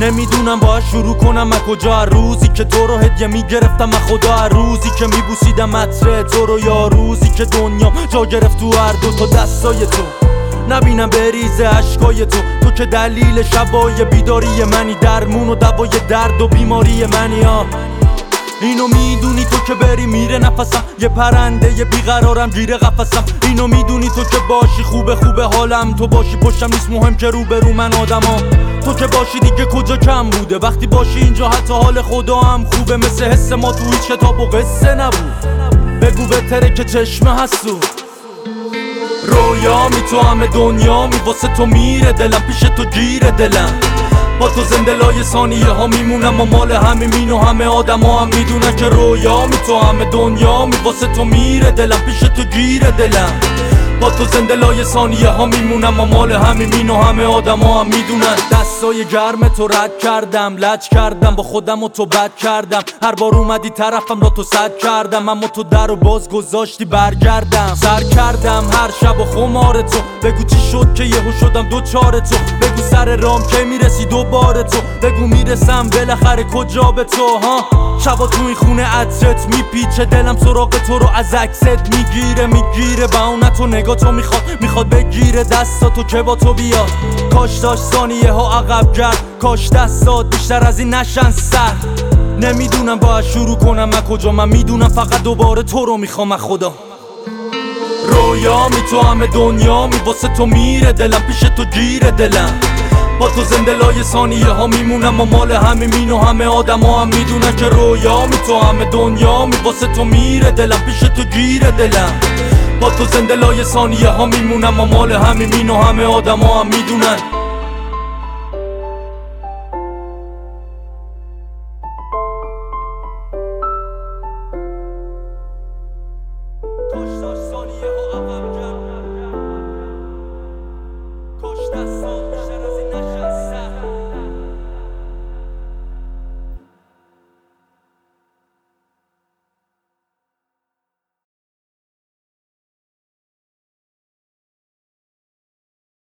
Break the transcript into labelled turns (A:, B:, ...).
A: نمیدونم باید شروع کنم از کجا، روزی که تو رو هدیه میگرفتم از خدا، روزی که میبوسیدم عطر تو رو، یا روزی که دنیام جا گرفت تو هر دو تا دستای تو، نبینم بریزه عشقای تو که دلیل شبای بیداری منی، درمون و دوای درد و بیماری منی. اینو میدونی تو که بری میره نفسم، یه پرنده یه بیقرارم گیره قفسم. اینو میدونی تو که باشی خوبه حالم، تو باشی پشتم نیست مهم که روبرو من آدمام. تو که باشی دیگه کجا کم بوده، وقتی باشی اینجا حتی حال خدا هم خوبه. مثل حس ما تو هیچ کتاب و قصه نبود، بگو بهتره که چشمه هستو. رویامی تو همه دنیامی، واسه تو میره دلم، پیش تو گیره دلم. با تو زنده لای ثانیه ها میمونم و مال همین و همه آدم ها هم میدونن که رویامی تو همه دنیامی، واسه تو میره دلم، پیش تو گیره دلم. با تو زنده لای ثانیه ها میمونم و مال همین و همه آدم ها هم میدونن. دستای گرم تو رد کردم، لج کردم با خودم و تو بد کردم. هر بار اومدی طرفم را تو صد کردم، اما تو در و باز گذاشتی برگردم. سر کردم هر شب و خمار تو، بگو چی شد که یهو شدم دوچار تو. بگو سر رام که میرسی دوباره تو، بگو میرسم بالاخره کجا به تو. ها شبا تو این خونه عطرت میپیچه، دلم سراغ تو رو از عکست میگیره. بهونه تو نگاه تو میخواد بگیره دستاتو که با تو بیاد. کاش داشت ثانیه ها عقب گرد، کاش دستات بیشتر از این نشن سر. نمیدونم باید شروع کنم از کجا، من میدونم فقط دوباره تو رو میخوام از خدا. رویامی تو همه دنیامی، واسه تو میره دلم، پیش تو گیره دلم. با تو زنده لای ثانیه ها میمونم و مال همین و همه آدم ها هم میدونن که رویامی تو همه دنیامی، واسه تو میره دلم، پیش تو گیره دلم. با تو زنده لای ثانیه ها میمونم و مال همین و همه آدم ها هم میدونن.